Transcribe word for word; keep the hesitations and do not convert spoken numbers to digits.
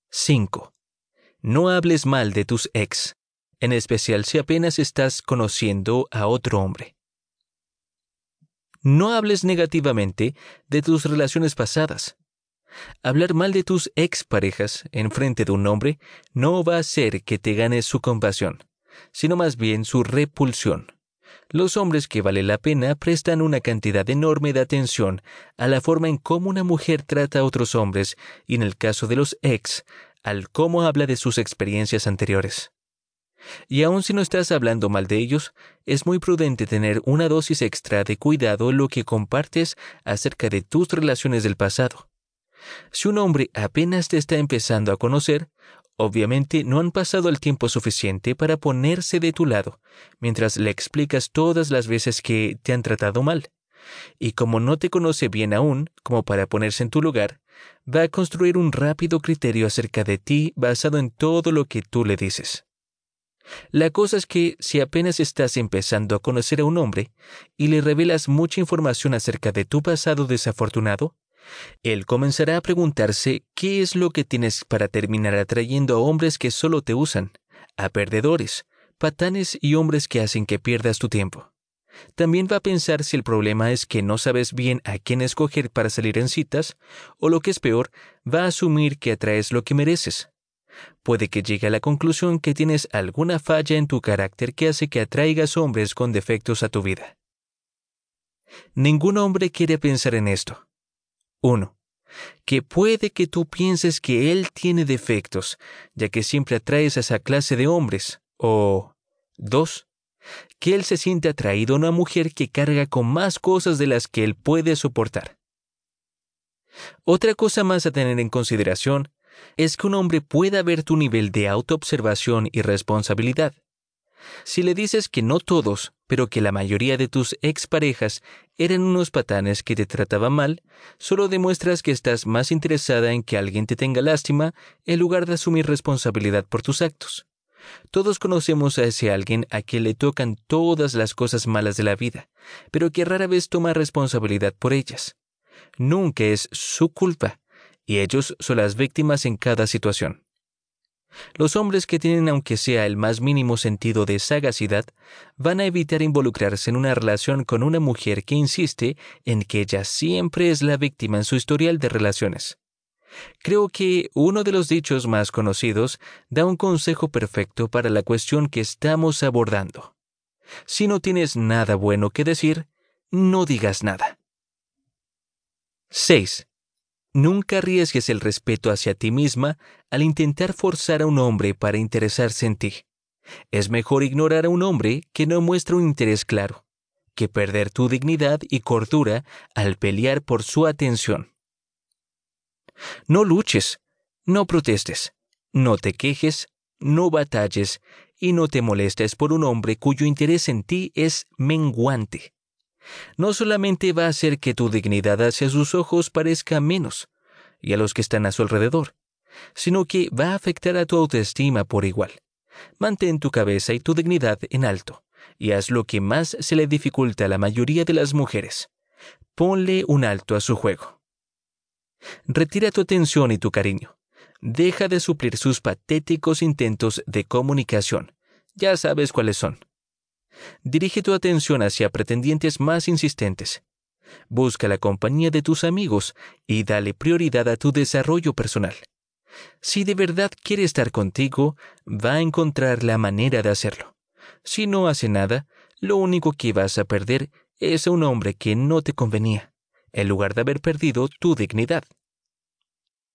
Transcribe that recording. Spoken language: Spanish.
cinco. No hables mal de tus ex, en especial si apenas estás conociendo a otro hombre. No hables negativamente de tus relaciones pasadas. Hablar mal de tus exparejas en frente de un hombre no va a hacer que te ganes su compasión, sino más bien su repulsión. Los hombres que vale la pena prestan una cantidad enorme de atención a la forma en cómo una mujer trata a otros hombres y, en el caso de los ex, al cómo habla de sus experiencias anteriores. Y aun si no estás hablando mal de ellos, es muy prudente tener una dosis extra de cuidado en lo que compartes acerca de tus relaciones del pasado. Si un hombre apenas te está empezando a conocer, obviamente no han pasado el tiempo suficiente para ponerse de tu lado, mientras le explicas todas las veces que te han tratado mal. Y como no te conoce bien aún, como para ponerse en tu lugar, va a construir un rápido criterio acerca de ti basado en todo lo que tú le dices. La cosa es que si apenas estás empezando a conocer a un hombre y le revelas mucha información acerca de tu pasado desafortunado, él comenzará a preguntarse qué es lo que tienes para terminar atrayendo a hombres que solo te usan, a perdedores, patanes y hombres que hacen que pierdas tu tiempo. También va a pensar si el problema es que no sabes bien a quién escoger para salir en citas, o lo que es peor, va a asumir que atraes lo que mereces. Puede que llegue a la conclusión que tienes alguna falla en tu carácter que hace que atraigas hombres con defectos a tu vida. Ningún hombre quiere pensar en esto. uno. Que puede que tú pienses que él tiene defectos, ya que siempre atraes a esa clase de hombres. O dos. Que él se siente atraído a una mujer que carga con más cosas de las que él puede soportar. Otra cosa más a tener en consideración es que un hombre pueda ver tu nivel de autoobservación y responsabilidad. Si le dices que no todos, pero que la mayoría de tus exparejas eran unos patanes que te trataban mal, solo demuestras que estás más interesada en que alguien te tenga lástima en lugar de asumir responsabilidad por tus actos. Todos conocemos a ese alguien a quien le tocan todas las cosas malas de la vida, pero que rara vez toma responsabilidad por ellas. Nunca es su culpa, y ellos son las víctimas en cada situación. Los hombres que tienen aunque sea el más mínimo sentido de sagacidad van a evitar involucrarse en una relación con una mujer que insiste en que ella siempre es la víctima en su historial de relaciones. Creo que uno de los dichos más conocidos da un consejo perfecto para la cuestión que estamos abordando. Si no tienes nada bueno que decir, no digas nada. seis. Nunca arriesgues el respeto hacia ti misma al intentar forzar a un hombre para interesarse en ti. Es mejor ignorar a un hombre que no muestra un interés claro, que perder tu dignidad y cordura al pelear por su atención. No luches, no protestes, no te quejes, no batalles y no te molestes por un hombre cuyo interés en ti es menguante. No solamente va a hacer que tu dignidad hacia sus ojos parezca menos, y a los que están a su alrededor, sino que va a afectar a tu autoestima por igual. Mantén tu cabeza y tu dignidad en alto, y haz lo que más se le dificulta a la mayoría de las mujeres. Ponle un alto a su juego. Retira tu atención y tu cariño. Deja de suplir sus patéticos intentos de comunicación. Ya sabes cuáles son. Dirige tu atención hacia pretendientes más insistentes. Busca la compañía de tus amigos y dale prioridad a tu desarrollo personal. Si de verdad quiere estar contigo, va a encontrar la manera de hacerlo. Si no hace nada, lo único que vas a perder es a un hombre que no te convenía, en lugar de haber perdido tu dignidad.